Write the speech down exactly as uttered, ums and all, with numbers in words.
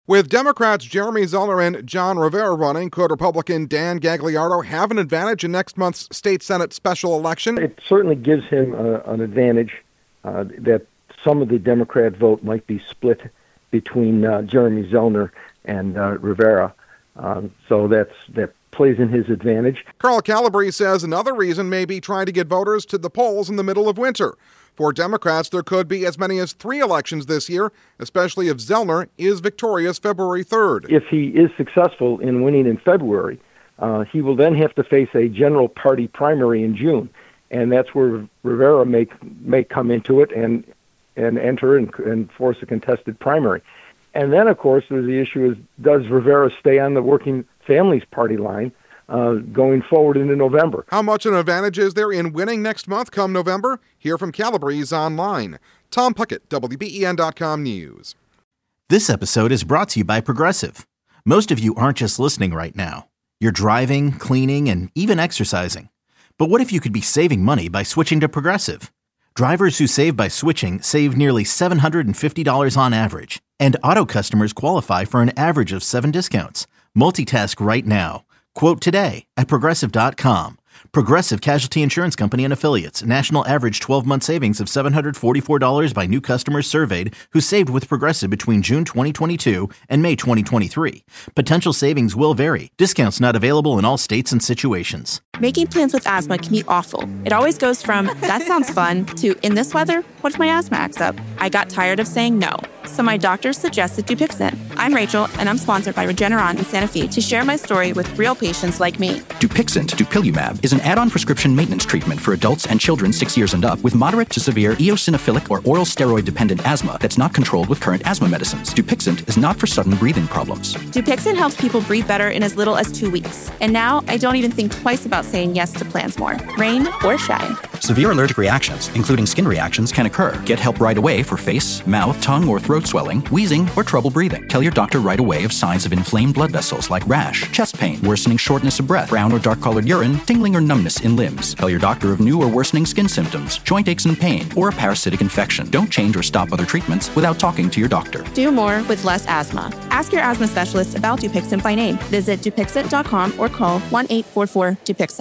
With Democrats Jeremy Zeller and John Rivera running, could Republican Dan Gagliardo have an advantage in next month's state Senate special election? It certainly gives him uh, an advantage uh, that some of the Democrat vote might be split between uh, Jeremy Zeller and uh, Rivera. Um, so that's that plays in his advantage. Carl Calabrese says another reason may be trying to get voters to the polls in the middle of winter. For Democrats, there could be as many as three elections this year, especially if Zellner is victorious February third. If he is successful in winning in February, uh, he will then have to face a general party primary in June, and that's where Rivera may may come into it and and enter and, and force a contested primary. And then, of course, there's the issue is, does Rivera stay on the Working Families Party line uh, going forward into November? How much an advantage is there in winning next month come November? Hear from Calabrese online. Tom Puckett, W B E N dot com News. This episode is brought to you by Progressive. Most of you aren't just listening right now. You're driving, cleaning, and even exercising. But what if you could be saving money by switching to Progressive? Drivers who save by switching save nearly seven hundred fifty dollars on average. And auto customers qualify for an average of seven discounts. Multitask right now. Quote today at Progressive dot com. Progressive Casualty Insurance Company and Affiliates. National average twelve-month savings of seven hundred forty-four dollars by new customers surveyed who saved with Progressive between June twenty twenty-two and May twenty twenty-three. Potential savings will vary. Discounts not available in all states and situations. Making plans with asthma can be awful. It always goes from, that sounds fun, to, in this weather, what if my asthma acts up? I got tired of saying no, so my doctor suggested Dupixent. I'm Rachel, and I'm sponsored by Regeneron and Sanofi to share my story with real patients like me. Dupixent, dupilumab, is an add-on prescription maintenance treatment for adults and children six years and up with moderate to severe eosinophilic or oral steroid-dependent asthma that's not controlled with current asthma medicines. Dupixent is not for sudden breathing problems. Dupixent helps people breathe better in as little as two weeks. And now I don't even think twice about saying yes to plans more, rain or shine. Severe allergic reactions, including skin reactions, can occur. Get help right away for face, mouth, tongue, or throat swelling, wheezing, or trouble breathing. Tell your doctor right away of signs of inflamed blood vessels like rash, chest pain, worsening shortness of breath, brown or dark-colored urine, tingling or numbness in limbs. Tell your doctor of new or worsening skin symptoms, joint aches and pain, or a parasitic infection. Don't change or stop other treatments without talking to your doctor. Do more with less asthma. Ask your asthma specialist about Dupixent by name. Visit Dupixent dot com or call one eight four four Dupixent.